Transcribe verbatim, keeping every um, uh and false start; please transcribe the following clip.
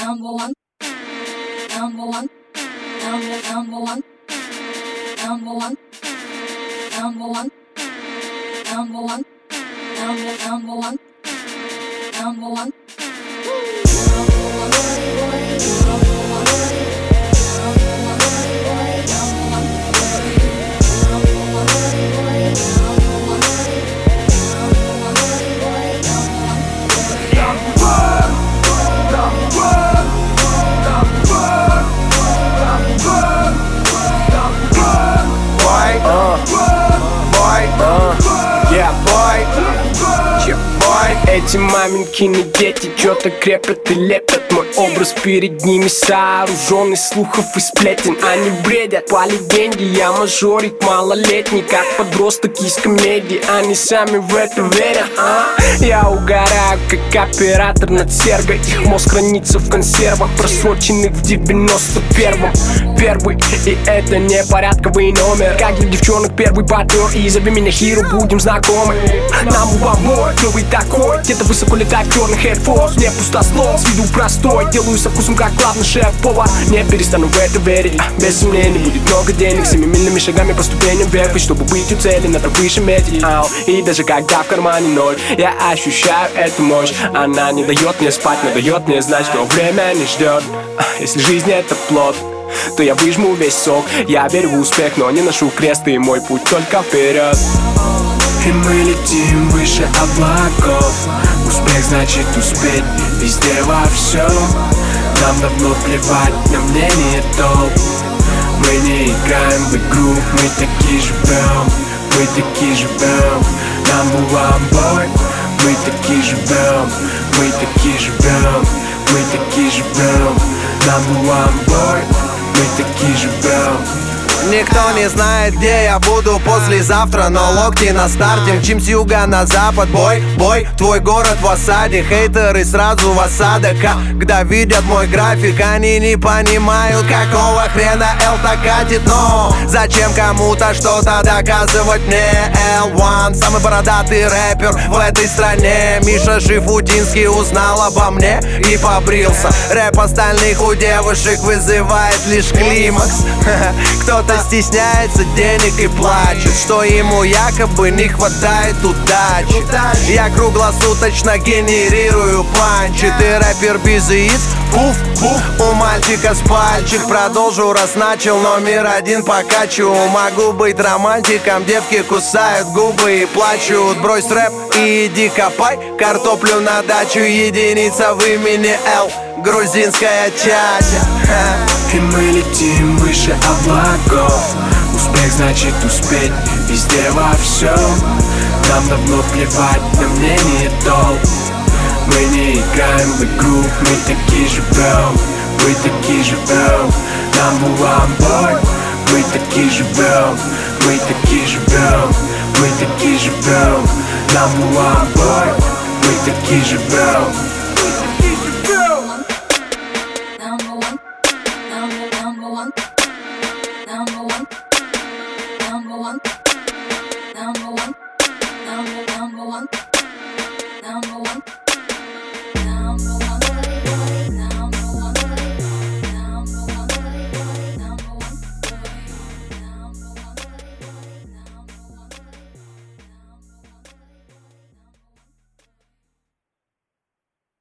number one, number one, number number one, number one, number one, number one, number number one, number one. Эти маменькины дети что-то крепят и лепят. Мой образ перед ними сооруженный слухов и сплетен. Они бредят по легенде, я мажорик малолетний, как подросток из комедии. Они сами в это верят, а? Я угораю, как оператор над серго. Их мозг хранится в консервах, просроченных в девяносто первом. Первый, и это не порядковый номер. Как для девчонок первый партнер, и зови меня Хиро, будем знакомы. Нам убомой, клёвый такой, где-то высоко летает черный Air Force. Не пустослов, с виду простой, делаю со вкусом, как главный шеф-повар. Не перестану в это верить, без сомнений будет много денег. Семимильными шагами по ступеням вверх, и чтобы быть у цели, надо выше метить. Ау. И даже когда в кармане ноль, я ощущаю эту мощь. Она не дает мне спать, но дает мне знать, что время не ждет. Если жизнь это плод, то я выжму весь сок. Я верю в успех, но не ношу крест, и мой путь только вперед. И мы летим выше облаков. Успех значит успеть везде во всем. Нам давно плевать на мнение толп. Мы не играем в игру, мы таки живем. Мы таки живем. Number one boy. Мы таки живем. Мы таки живем. Мы таки живем. Number one boy. Мы таки живем. Никто не знает, где я буду послезавтра, но локти на старте. Мчим с юга на запад, бой, бой. Твой город в осаде, хейтеры сразу в осадок. Когда видят мой график, они не понимают, какого хрена Эл-то катит. Но зачем кому-то что-то доказывать мне? эл один, самый бородатый рэпер в этой стране. Миша Шифудинский узнал обо мне и побрился. Рэп остальных у девушек вызывает лишь климакс. Кто-то стесняется денег и плачет, что ему якобы не хватает удачи. Я круглосуточно генерирую панчи. Ты рэпер без яиц? Пуф, пуф. У мальчика с пальчик. Продолжу, раз начал, номер один покачу. Могу быть романтиком, девки кусают губы и плачут. Брось рэп и иди копай картоплю на дачу. Единица в имени Л, грузинская чача. И мы летим выше облаков. Успех значит успеть везде во всем. Нам давно плевать на мнение толп. Мы не играем в игру, мы таки живем. Мы таки живем. Number one boy. Мы таки живем. Мы таки живем. Мы таки живем. Number one boy. Мы таки живем. Number one.